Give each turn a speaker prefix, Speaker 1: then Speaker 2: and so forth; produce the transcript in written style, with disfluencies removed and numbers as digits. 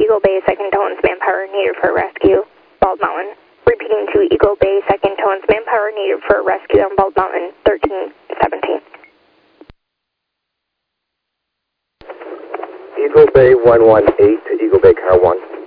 Speaker 1: Eagle Bay, second tones, manpower needed for rescue, Bald Mountain. Repeating to Eagle Bay, second tones, manpower needed for rescue on Bald Mountain, 1317.
Speaker 2: Eagle Bay 118 to Eagle Bay Car 1.